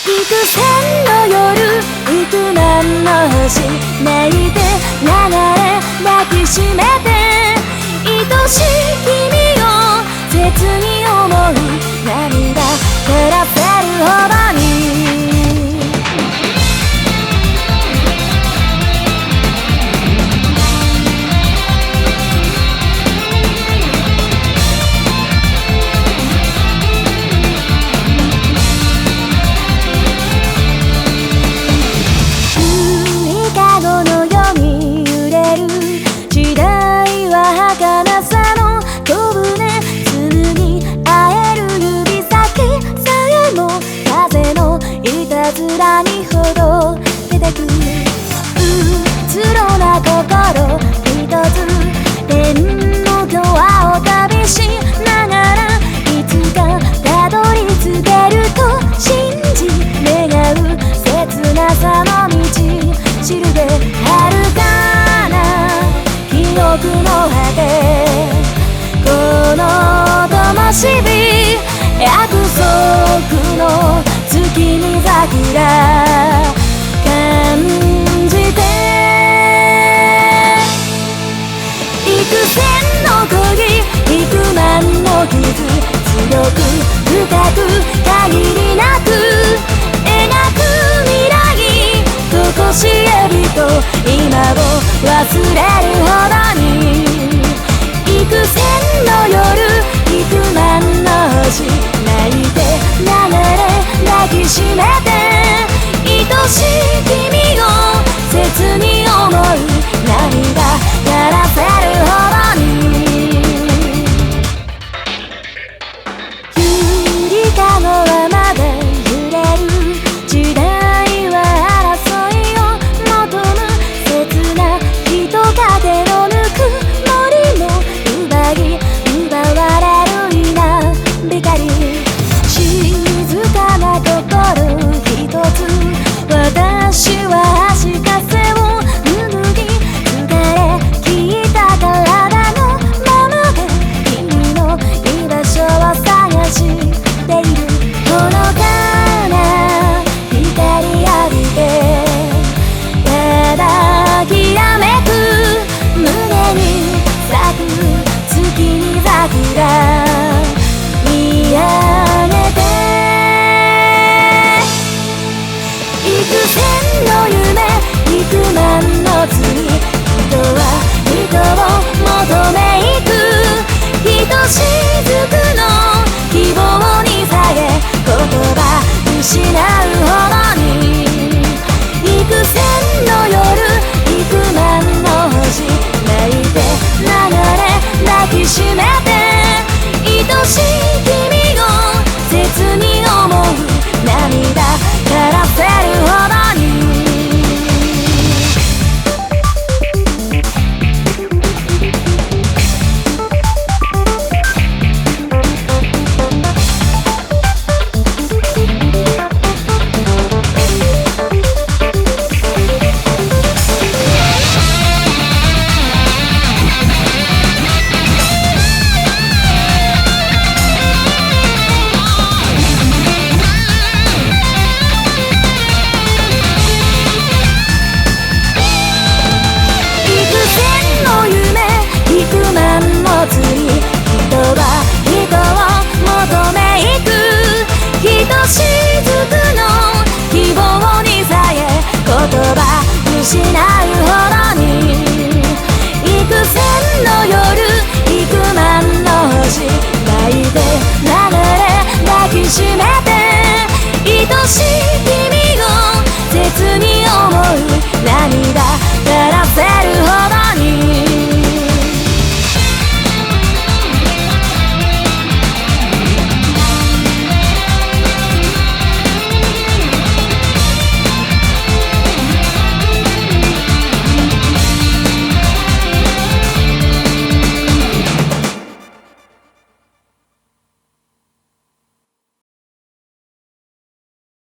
幾千の夜幾万の星泣いて流れ抱きしめて愛しい君を切に思う涙照らせるほどに面にほどけてくうつろな心ひとつ天のドアを旅しながらいつかたどり着けると信じ願う切なさの道しるべ遥かな記憶の果てこの灯火約束の月見桜感じて幾千の恋幾万の傷強く深く限りなく描く未来とこしえびと今を忘れるほどに幾千の夜幾万の星泣いて流れ抱きしめて愛しい君を切に思う涙やらせるほどにゆりかごはまだ揺れる時代は争いを求む切な人影のぬくもりも奪われる稲光静かな心ひとつ私は足かせを脱ぎ疲れ切った体のままで君の居場所を探しているほのかな光浴びてただきらめく胸に咲く月に桜見上げて幾千の夢幾万の罪人は人を求めいくひとしずく